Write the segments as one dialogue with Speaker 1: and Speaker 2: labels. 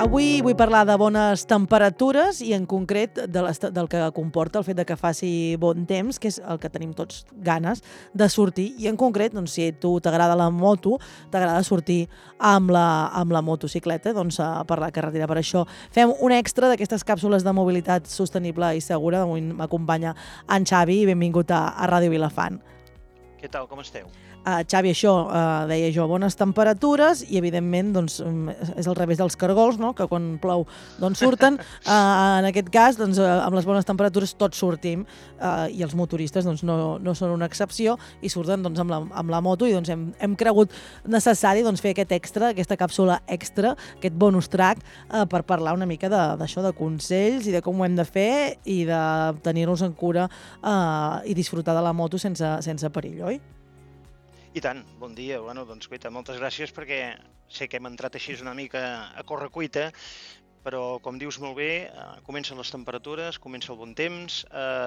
Speaker 1: Avui vull parlar de bones temperatures i en concret del que comporta el fet de que faci bon temps, que és el que tenim tots ganes de sortir. I en concret, doncs, si a tu t'agrada la moto, t'agrada sortir amb la motocicleta per la carretera. Per això fem un extra d'aquestes càpsules de mobilitat sostenible i segura. Avui m'acompanya en Xavi i benvingut a Ràdio Vilafant.
Speaker 2: Què tal, com esteu?
Speaker 1: Xavi, això, deia jo, bones temperatures i, evidentment, doncs, és al revés dels cargols, no?, que quan plou doncs surten. En aquest cas, doncs, amb les bones temperatures tots sortim i els motoristes doncs, no són una excepció i surten doncs, amb la moto i doncs, hem cregut necessari doncs, fer aquest extra, aquesta càpsula extra, aquest bonus track per parlar una mica d'això, de consells i de com ho hem de fer i de tenir-nos en cura i disfrutar de la moto sense perill, oi?
Speaker 2: I tant, bon dia. Bueno, doncs, guaita, moltes gràcies perquè sé que hem entrat així una mica a correcuita, però, com dius molt bé, comencen les temperatures, comença el bon temps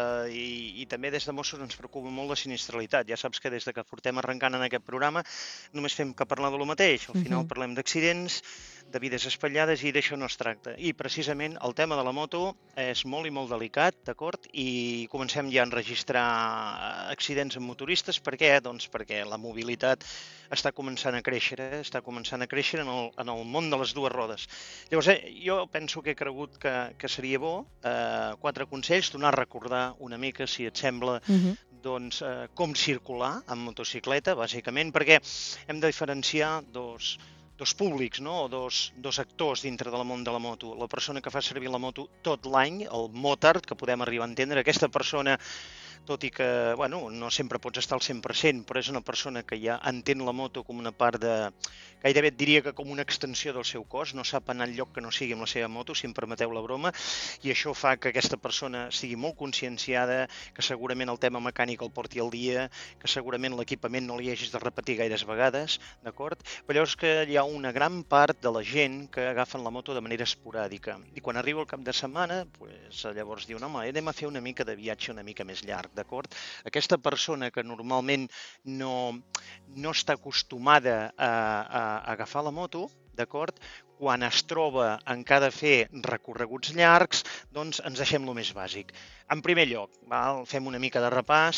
Speaker 2: i també des de Mossos ens preocupa molt la sinistralitat. Ja saps que des de que portem arrencant en aquest programa només fem que parlar de lo mateix. Al final parlem d'accidents, de vides espatllades i d'això no es tracta. I precisament el tema de la moto és molt i molt delicat, d'acord? I comencem ja a enregistrar accidents amb motoristes. Per què? Doncs perquè la mobilitat està començant a créixer, està començant a créixer en el món de les dues rodes. Llavors, jo penso que he cregut que seria bo 4 consells, donar a recordar una mica, si et sembla, doncs, com circular amb motocicleta, bàsicament, perquè hem de diferenciar dos públics, no? O dos actors dintre del món de la moto. La persona que fa servir la moto tot l'any, el motard, que podem arribar a entendre, aquesta persona, tot i que no sempre pots estar al 100%, però és una persona que ja entén la moto com una part de... Gairebé et diria que com una extensió del seu cos, no sap anar enlloc que no sigui amb la seva moto, si em permeteu la broma, i això fa que aquesta persona sigui molt conscienciada, que segurament el tema mecànic el porti al dia, que segurament l'equipament no li hagis de repetir gaires vegades, d'acord? Però llavors que hi ha una gran part de la gent que agafen la moto de manera esporàdica, i quan arriba el cap de setmana, llavors diuen, home, anem a fer una mica de viatge una mica més llarg, d'acord? Aquesta persona que normalment no està acostumada a agafar la moto, d'acord? Quan es troba en què ha de fer recorreguts llargs, doncs ens deixem el més bàsic. En primer lloc, fem una mica de repàs,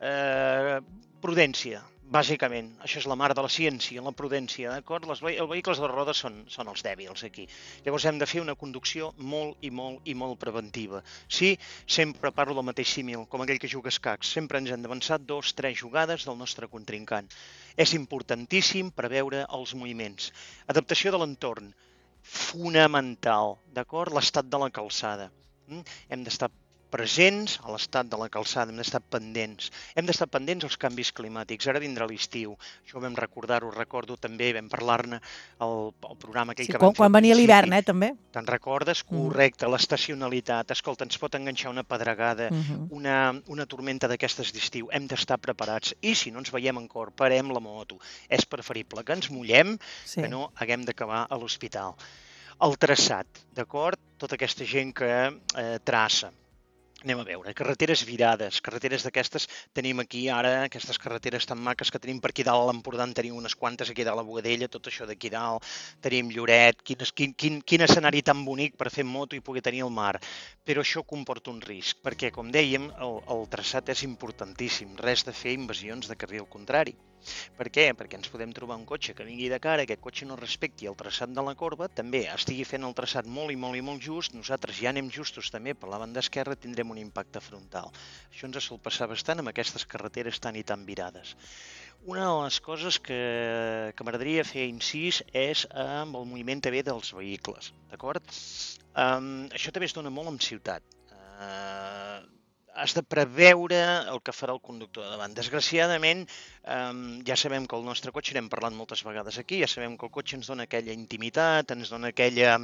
Speaker 2: prudència. Bàsicament, això és la mare de la ciència, la prudència, d'acord? Els vehicles de rodes són els dèbils aquí. Llavors hem de fer una conducció molt i molt preventiva. Sí, sempre parlo del mateix símil, com aquell que juga a escacs. Sempre ens hem d'avançar 2-3 jugades del nostre contrincant. És importantíssim preveure els moviments. Adaptació de l'entorn, fonamental, d'acord? L'estat de la calçada. Hem d'estar presents a l'estat de la calçada, hem d'estar pendents. Hem d'estar pendents als canvis climàtics. Ara vindrà l'estiu. Això vam recordar-ho, recordo també, vam parlar-ne al programa aquell que vam fer.
Speaker 1: Quan venia l'hivern, també.
Speaker 2: Te'n recordes? Correcte, l'estacionalitat. Escolta, ens pot enganxar una pedregada, una tormenta d'aquestes d'estiu. Hem d'estar preparats. I si no ens veiem en cor, parem la moto. És preferible que ens mullem que no haguem d'acabar a l'hospital. El traçat, d'acord? Tota aquesta gent que traça. Anem a veure, carreteres virades, carreteres d'aquestes tenim aquí ara, aquestes carreteres tan maques que tenim per aquí dalt a l'Empordà, en tenim unes quantes aquí dalt a Bogadella, tot això d'aquí dalt, tenim Lloret, quin escenari tan bonic per fer moto i poder tenir el mar. Però això comporta un risc, perquè, com dèiem, el traçat és importantíssim, res de fer invasions de carril contrari. Per què? Perquè ens podem trobar un cotxe que vingui de cara, aquest cotxe no respecti el traçat de la corba, també estigui fent el traçat molt just, nosaltres ja anem justos també per la banda esquerra, tindrem un impacte frontal. Això ens sol passar bastant amb aquestes carreteres tan i tan virades. Una de les coses que m'agradaria fer incís és amb el moviment també dels vehicles, d'acord? Això també es dona molt en ciutat. Has de preveure el que farà el conductor de davant. Desgraciadament, ja sabem que el nostre cotxe, n'hem parlat moltes vegades aquí, ja sabem que el cotxe ens dona aquella intimitat, ens dona aquella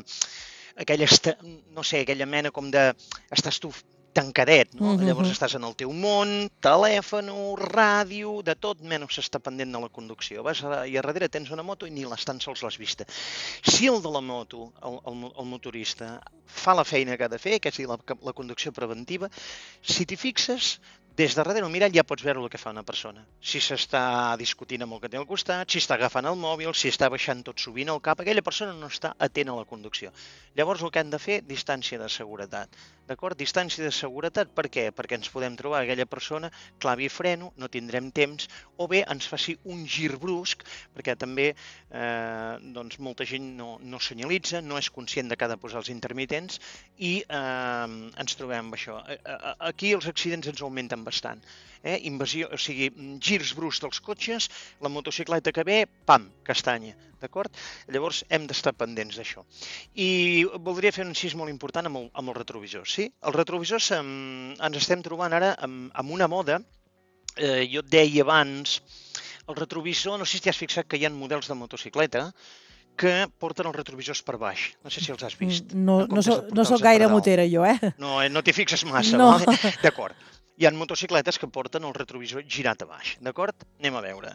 Speaker 2: mena com de... Estàs tu tancadet, no? Llavors estàs en el teu món, telèfon, ràdio, de tot menys està pendent de la conducció. Vas i a darrere tens una moto i ni tan sols l'has vista. Si el de la moto, el motorista, fa la feina que ha de fer, que és la conducció preventiva, si t'hi fixes, des de darrere un mirall ja pots veure el que fa una persona. Si s'està discutint amb el que té al costat, si està agafant el mòbil, si està baixant tot sovint el cap, aquella persona no està atent a la conducció. Llavors el que han de fer, distància de seguretat. D'acord? Distància de seguretat, per què? Perquè ens podem trobar aquella persona, clavi freno, no tindrem temps, o bé ens faci un gir brusc, perquè també doncs molta gent no senyalitza, no és conscient de que ha de posar els intermitents i ens trobem amb això. Aquí els accidents ens augmenten bastant. Invasió, o sigui, girs bruscs dels cotxes, la motocicleta que ve, pam, castanya, d'acord? Llavors hem d'estar pendents d'això. I voldria fer un incís molt important amb el retrovisor, sí? Els retrovisors ens estem trobant ara amb una moda, jo et deia abans, el retrovisor, no sé si t'has fixat que hi ha models de motocicleta que porten els retrovisors per baix. No sé si els has vist.
Speaker 1: No soc gaire motera jo,
Speaker 2: No t'hi fixes massa,
Speaker 1: no.
Speaker 2: Vale? D'acord. Hi ha motocicletes que porten el retrovisor girat a baix, d'acord? Anem a veure.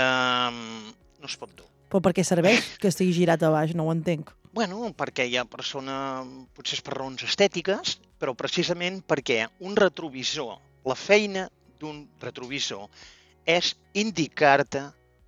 Speaker 2: No es pot dur.
Speaker 1: Però per què serveix que estigui girat a baix? No ho entenc.
Speaker 2: Bueno, perquè hi ha persona, potser és per raons estètiques, però precisament perquè un retrovisor, la feina d'un retrovisor és indicar-te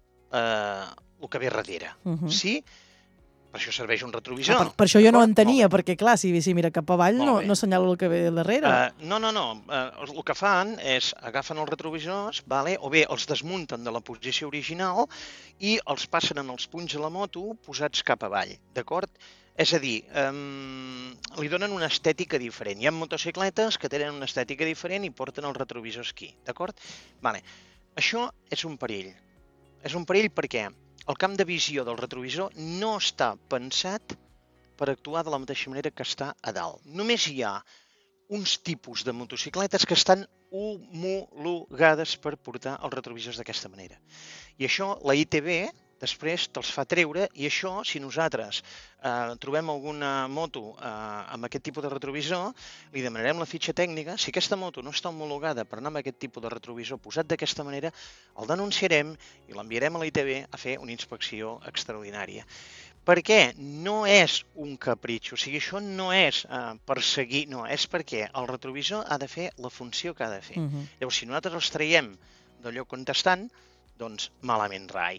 Speaker 2: el que ve darrere. Sí? Per això serveix un retrovisor.
Speaker 1: Per això jo no entenia, perquè clar, si mira cap avall no assenyala el que ve darrere.
Speaker 2: No. El que fan és agafen els retrovisors, o bé els desmunten de la posició original i els passen en els punys de la moto posats cap avall, d'acord? És a dir, li donen una estètica diferent. Hi ha motocicletes que tenen una estètica diferent i porten els retrovisors aquí, d'acord? Això és un perill. És un perill perquè el camp de visió del retrovisor no està pensat per actuar de la mateixa manera que està a dalt. Només hi ha uns tipus de motocicletes que estan homologades per portar els retrovisors d'aquesta manera. I això la ITV després te'ls fa treure i això, si nosaltres trobem alguna moto amb aquest tipus de retrovisor, li demanarem la fitxa tècnica. Si aquesta moto no està homologada per anar amb aquest tipus de retrovisor posat d'aquesta manera, el denunciarem i l'enviarem a la ITV a fer una inspecció extraordinària. Per què? No és un capritx, o sigui, això no és perseguir, no, és perquè el retrovisor ha de fer la funció que ha de fer. Llavors, si nosaltres els traiem d'allò contestant, doncs malament rai.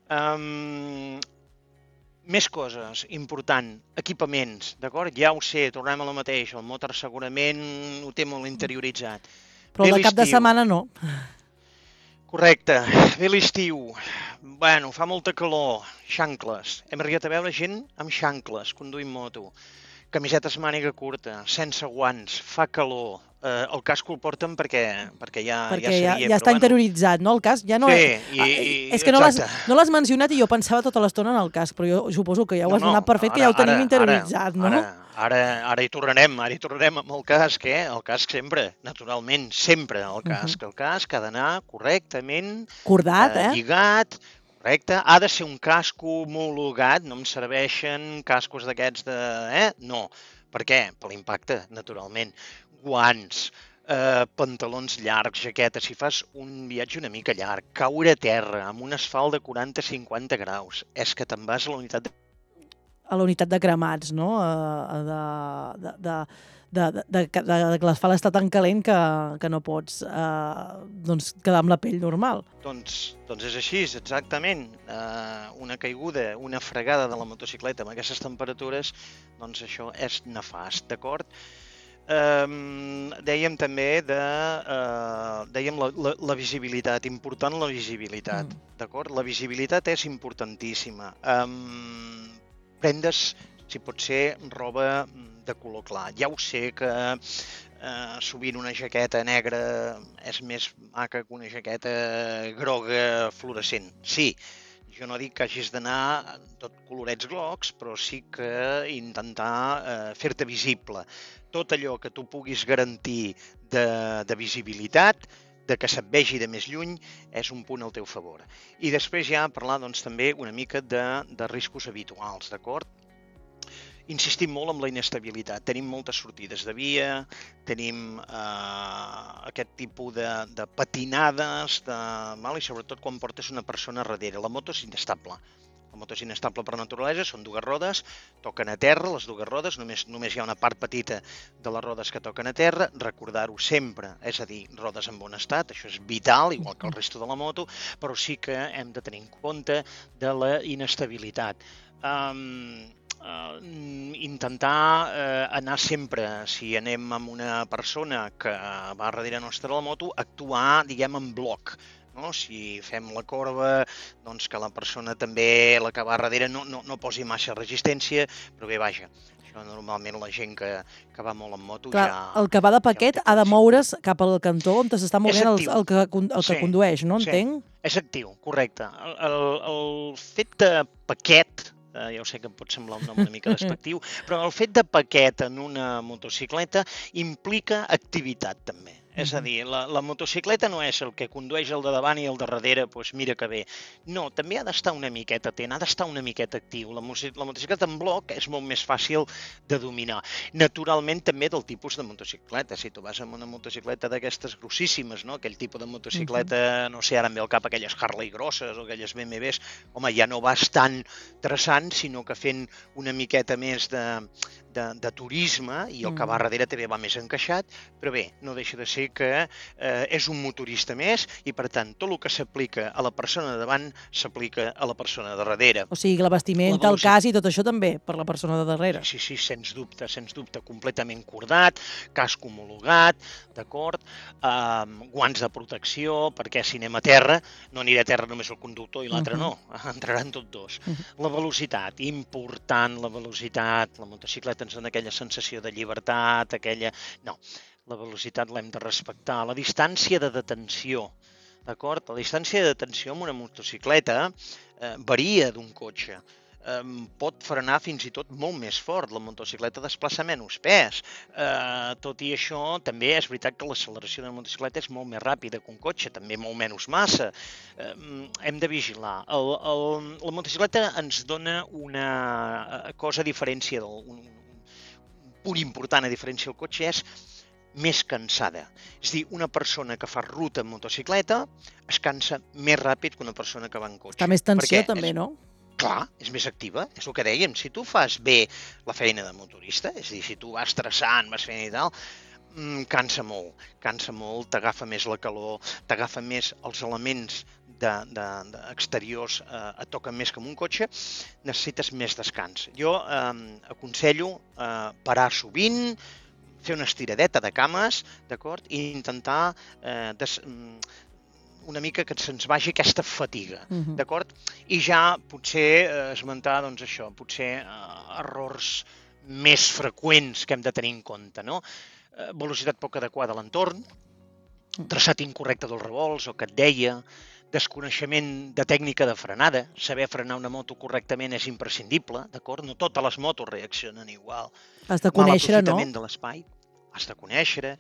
Speaker 2: Més coses, important, equipaments, d'acord? Ja ho sé, tornem a la mateixa, el motor segurament ho té molt interioritzat.
Speaker 1: Però el de cap de setmana no.
Speaker 2: Correcte, ve l'estiu, fa molta calor, xancles. Hem arribat a veure gent amb xancles, conduint moto, camisetes màniga curta, sense guants, fa calor. El casc el porten perquè ja
Speaker 1: està interioritzat, no? El casc ja no és... És que no l'has mencionat i jo pensava tota l'estona en el casc, però jo suposo que ja ho has donat per fet, que ja ho tenim interioritzat, no?
Speaker 2: Ara hi tornarem amb el casc, El casc sempre, naturalment, sempre el casc. El casc ha d'anar correctament...
Speaker 1: Cordat,
Speaker 2: lligat, correcte. Ha de ser un casc homologat, no em serveixen cascos d'aquests de... No. Per què? Per l'impacte, naturalment. Guants, pantalons llargs, jaquetes, si fas un viatge una mica llarg, caure a terra amb un asfalt de 40-50 graus, és que te'n vas a la
Speaker 1: unitat de cremats, no? Que l'asfalt està tan calent que no pots quedar amb la pell normal.
Speaker 2: Doncs és així, exactament. Una caiguda, una fregada de la motocicleta amb aquestes temperatures, doncs això és nefast, d'acord? Dèiem també la visibilitat, important la visibilitat, d'acord? La visibilitat és importantíssima. Prendes, si pot ser, roba de color clar. Ja ho sé que sovint una jaqueta negra és més maca que una jaqueta groga fluorescent. Sí, jo no dic que hagis d'anar tot colorets grocs, però sí que intentar fer-te visible. Tot allò que tu puguis garantir de visibilitat, de que se't vegi de més lluny, és un punt al teu favor. I després ja parlar també una mica de riscos habituals, d'acord? Insistim molt en la inestabilitat. Tenim moltes sortides de via, tenim aquest tipus de patinades, i sobretot quan portes una persona darrere. La moto és inestable. La moto és inestable per naturalesa, són dues rodes, toquen a terra les dues rodes, només hi ha una part petita de les rodes que toquen a terra, recordar-ho sempre, és a dir, rodes en bon estat, això és vital, igual que el resto de la moto, però sí que hem de tenir en compte de la inestabilitat. Intentar anar sempre, si anem amb una persona que va darrere nostre a la moto, actuar, diguem, en bloc. No? Si fem la corba, doncs que la persona també, la que va darrere, no posi massa resistència, però bé, vaja, això normalment la gent que va molt en moto
Speaker 1: Clar,
Speaker 2: ja...
Speaker 1: el que va de paquet ha de moure's cap al cantó on s'està movent el que condueix, no?
Speaker 2: Sí,
Speaker 1: Entenc?
Speaker 2: és actiu, correcte. El fet de paquet, ja ho sé que em pot semblar un nom una mica despectiu, però el fet de paquet en una motocicleta implica activitat també. És a dir, la motocicleta no és el que condueix el de davant i el de darrere, doncs mira que bé. No, també ha d'estar una miqueta atent, ha d'estar una miqueta actiu. La motocicleta en bloc és molt més fàcil de dominar. Naturalment també del tipus de motocicleta. Si tu vas amb una motocicleta d'aquestes grossíssimes, no? Aquell tipus de motocicleta, no sé, ara em ve al cap aquelles Harley grosses o aquelles BMWs, home, ja no vas tan traçant, sinó que fent una miqueta més de turisme, i el que va darrere també va més encaixat, però bé, no deixa de ser que és un motorista més i, per tant, tot el que s'aplica a la persona de davant s'aplica a la persona de darrere.
Speaker 1: O sigui, la vestimenta, el cas i tot això també, per la persona de darrere.
Speaker 2: Sí, sens dubte, completament cordat, casc homologat, d'acord, guants de protecció, perquè si anem a terra, no anirà a terra només el conductor i l'altre no, entraran tots dos. La velocitat, important la velocitat, la motocicleta ens dona aquella sensació de llibertat, No, la velocitat l'hem de respectar. La distància de detenció, d'acord? La distància de detenció amb una motocicleta varia d'un cotxe. Pot frenar fins i tot molt més fort, la motocicleta desplaça menys pes. Tot i això, també és veritat que l'acceleració de la motocicleta és molt més ràpida que un cotxe, també molt menys massa. Hem de vigilar. La motocicleta ens dona una cosa a diferència un punt important a diferència del cotxe és més cansada. És a dir, una persona que fa ruta en motocicleta es cansa més ràpid que una persona que va en cotxe.
Speaker 1: Està més tensió també, no?
Speaker 2: Clar, és més activa, és el que dèiem. Si tu fas bé la feina de motorista, és a dir, si tu vas traçant, vas fent i tal, cansa molt, t'agafa més la calor, t'agafa més els elements exteriors, et toquen més que amb un cotxe, necessites més descans. Jo aconsello parar sovint, fer una estiradeta de cames, d'acord, i intentar una mica que se'ns vagi aquesta fatiga, d'acord? I ja potser esmentar, doncs això, potser errors més freqüents que hem de tenir en compte, no? Velocitat poc adequada a l'entorn, traçat incorrecte dels revolts, o que et deia, desconeixement de tècnica de frenada, saber frenar una moto correctament és imprescindible, d'acord? No totes les motos reaccionen igual.
Speaker 1: Has de conèixer, no?
Speaker 2: Mal aprofitament de l'espai, has de conèixer.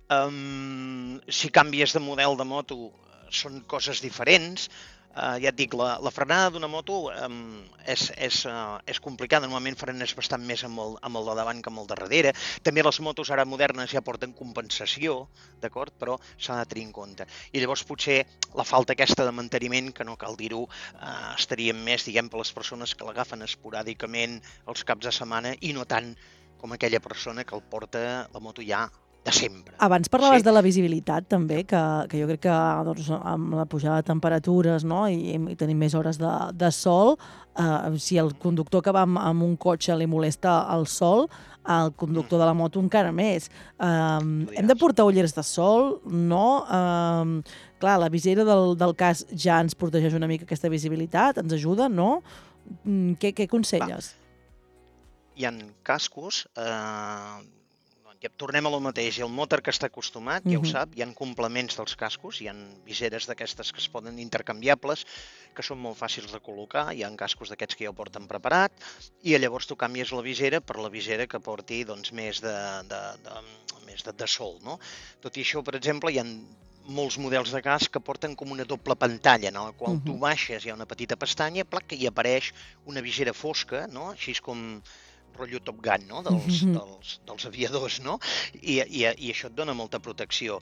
Speaker 2: Si canvies de model de moto, són coses diferents. Ja et dic, la frenada d'una moto és complicada. Normalment frenes bastant més amb el de davant que amb el de darrere. També les motos ara modernes ja porten compensació, d'acord? Però s'ha de tenir en compte. I llavors potser la falta aquesta de manteniment, que no cal dir-ho, estaria més, diguem, per les persones que l'agafen esporàdicament els caps de setmana i no tant com aquella persona que el porta la moto ja de sempre.
Speaker 1: Abans parlaves de la visibilitat també, que jo crec que doncs, amb la pujada de temperatures, no? I tenim més hores de sol, si el conductor que va amb un cotxe li molesta el sol, el conductor de la moto encara més. Hem de portar ulleres de sol, no? Clar, la visera del casc ja ens protegeix una mica aquesta visibilitat, ens ajuda, no? Què aconselles?
Speaker 2: Hi ha cascos... Tornem a lo mateix, el motor que està acostumat, ja ho sap, hi ha complements dels cascos, hi ha viseres d'aquestes que es poden intercanviables, que són molt fàcils de col·locar, hi ha cascos d'aquests que ja ho porten preparat, i llavors tu canvies la visera per la visera que porti més de sol, no? Tot i això, per exemple, hi ha molts models de casc que porten com una doble pantalla, en la qual tu baixes, hi ha una petita pestanya, i apareix una visera fosca, no? Així com rotllo Top Gun, no? dels aviadors, no? I això et dona molta protecció.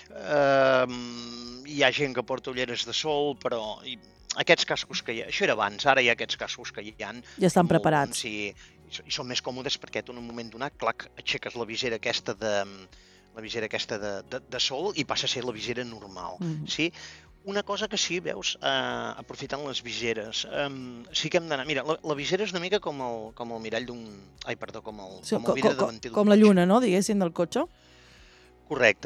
Speaker 2: Hi ha gent que porta ulleres de sol, però aquests cascos que hi ha, això era abans, ara hi ha aquests cascos que hi ha.
Speaker 1: Ja estan preparats.
Speaker 2: I són més còmodes perquè tu en un moment donat, clac, aixeques la visera aquesta de sol i passa a ser la visera normal, sí? Una cosa que sí, veus, aprofitant les viseres, sí que hem d'anar... Mira, la visera és una mica com el mirall d'un... Ai, perdó, com el vidre davanter d'un cotxe.
Speaker 1: Com la lluna, no?, diguéssim, del cotxe.
Speaker 2: Correcte.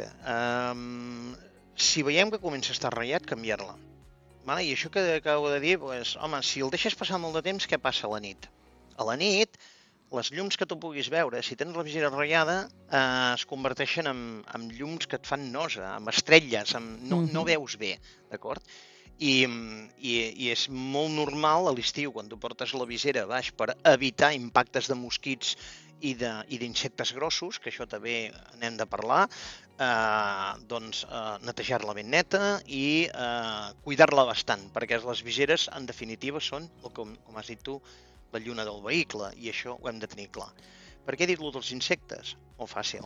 Speaker 2: Si veiem que comença a estar ratllat, canviar-la. I això que acabo de dir, doncs, home, si el deixes passar molt de temps, què passa a la nit? A la nit, les llums que tu puguis veure, si tens la visera ratllada, es converteixen en llums que et fan nosa, en estrelles, no veus bé, d'acord? I és molt normal a l'estiu, quan tu portes la visera baix per evitar impactes de mosquits i d'insectes grossos, que això també n'hem de parlar, doncs netejar-la ben neta i cuidar-la bastant, perquè les viseres, en definitiva, són, com has dit tu, la lluna del vehicle, i això ho hem de tenir clar. Per què he dit-lo dels insectes? Molt fàcil.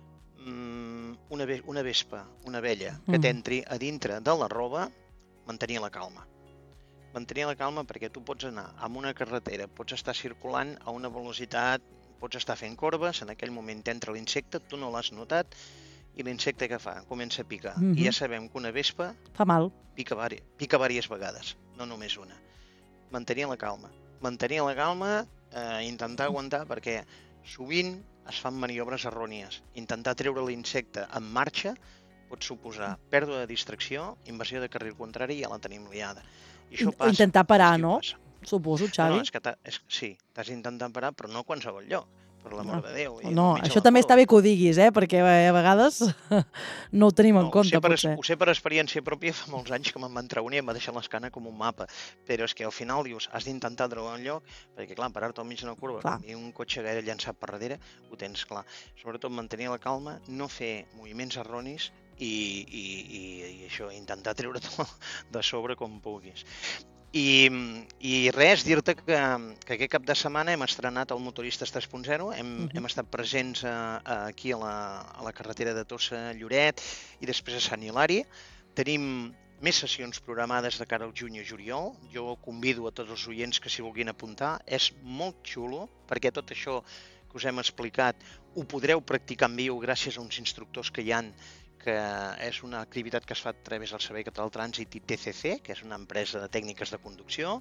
Speaker 2: Una vespa, una abella, que t'entri a dintre de la roba, mantenir la calma. Mantenir la calma perquè tu pots anar amb una carretera, pots estar circulant a una velocitat, pots estar fent corbes, en aquell moment t'entra l'insecte, tu no l'has notat, i l'insecte què fa? Comença a picar. I ja sabem que una vespa
Speaker 1: fa mal.
Speaker 2: Pica diverses vegades, no només una. Mantenir la calma, intentar aguantar, perquè sovint es fan maniobres errònies. Intentar treure l'insecte en marxa pot suposar pèrdua de distracció, invasió de carril contrari, i ja la tenim liada. I això passa.
Speaker 1: Intentar parar, no? Suposo, Xavi.
Speaker 2: No, és que sí, t'has d'intentar parar, però no a qualsevol lloc, per l'amor de Déu.
Speaker 1: No, això també està bé que ho diguis, perquè a vegades no ho tenim en compte, potser.
Speaker 2: Ho sé per experiència pròpia, fa molts anys que me'n va entrar un i em va deixar l'escana com un mapa, però és que al final dius, has d'intentar trobar un lloc, perquè clar, parar-te al mig d'una curva i un cotxe gaire llançat per darrere, ho tens clar. Sobretot mantenir la calma, no fer moviments erronis i això, intentar treure-t'ho de sobre com puguis. I res, dir-te que aquest cap de setmana hem estrenat el Motoristes 3.0, hem estat presents aquí a la carretera de Tossa, Lloret, i després a Sant Hilari. Tenim més sessions programades de cara al juny i juliol. Jo convido a tots els oients que s'hi vulguin apuntar. És molt xulo, perquè tot això que us hem explicat ho podreu practicar en viu gràcies a uns instructors que hi ha, que és una activitat que es fa a través del Servei Català del Trànsit i TCC, que és una empresa de tècniques de conducció.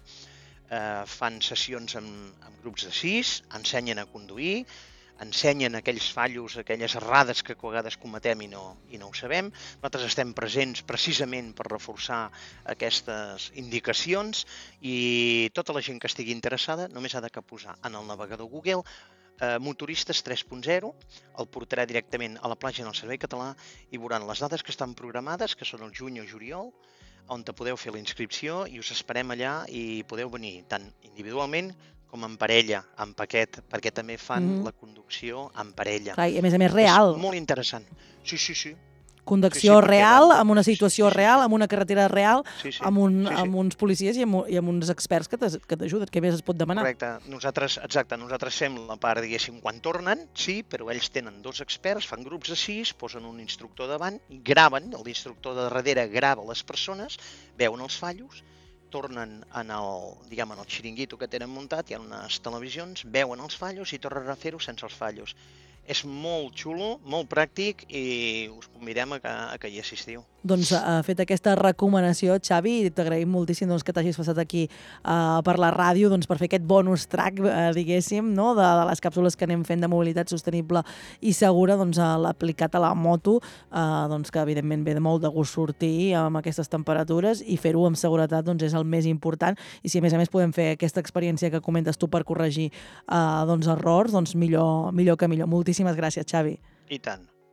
Speaker 2: Fan sessions amb grups de 6, ensenyen a conduir, ensenyen aquells fallos, aquelles errades que a vegades cometem i no ho sabem. Nosaltres estem presents precisament per reforçar aquestes indicacions, i tota la gent que estigui interessada només ha de posar en el navegador Google Motoristes 3.0, el portarà directament a la pàgina del Servei Català i veuran les dates que estan programades, que són el juny o juliol, on podeu fer la inscripció i us esperem allà i podeu venir tant individualment com en parella, en paquet, perquè també fan la conducció en parella.
Speaker 1: Clar, i a més real.
Speaker 2: És molt interessant. Sí.
Speaker 1: Conducció real, amb una situació real, amb una carretera real, amb uns policies i amb uns experts que t'ajuden. Què més es pot demanar?
Speaker 2: Correcte. Nosaltres fem la part, diguéssim, quan tornen, sí, però ells tenen 2 experts, fan grups de 6, posen un instructor davant, graven, l'instructor de darrere grava les persones, veuen els fallos, tornen en el xiringuito que tenen muntat, hi ha unes televisions, veuen els fallos i tornen a fer-ho sense els fallos. És molt xulo, molt pràctic, i us convidem a que hi assistiu.
Speaker 1: Doncs fet aquesta recomanació, Xavi, t'agraïm moltíssim que t'hagis passat aquí per la ràdio per fer aquest bonus track, diguéssim, de les càpsules que anem fent de mobilitat sostenible i segura, aplicat a la moto, que evidentment ve de molt de gust sortir amb aquestes temperatures, i fer-ho amb seguretat és el més important. I si a més podem fer aquesta experiència que comentes tu per corregir errors, millor que millor. Moltíssimes gràcies, Xavi.
Speaker 2: I tant.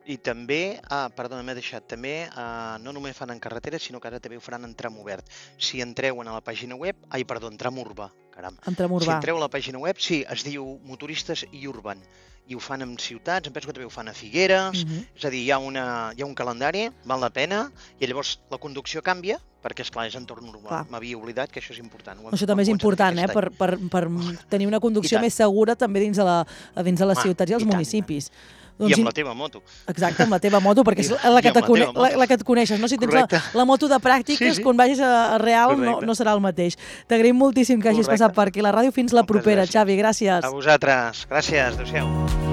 Speaker 2: I també, perdona, m'he deixat, també no només fan en carretera, sinó que ara també ho faran en tram obert. Si entreu a la pàgina web, en tram urbà, caram.
Speaker 1: En tram
Speaker 2: Si
Speaker 1: urbà.
Speaker 2: entreu a la pàgina web, sí, es diu Motoristes i Urban. I ho fan en ciutats, em penso que també ho fan a Figueres, és a dir, hi ha un calendari, val la pena, i llavors la conducció canvia, perquè, esclar, és entorn urbà. M'havia oblidat que això és important.
Speaker 1: Això també és important, per tenir una conducció més segura també dins de les ciutats i els municipis.
Speaker 2: I amb la teva moto.
Speaker 1: Exacte, amb la teva moto, perquè és la que et coneixes. No? Si tens la moto de pràctiques, quan vagis a real no serà el mateix. T'agraïm moltíssim que hagis passat per aquí a la ràdio. Fins la propera, Xavi. Gràcies.
Speaker 2: A vosaltres. Gràcies. Adéu-siau.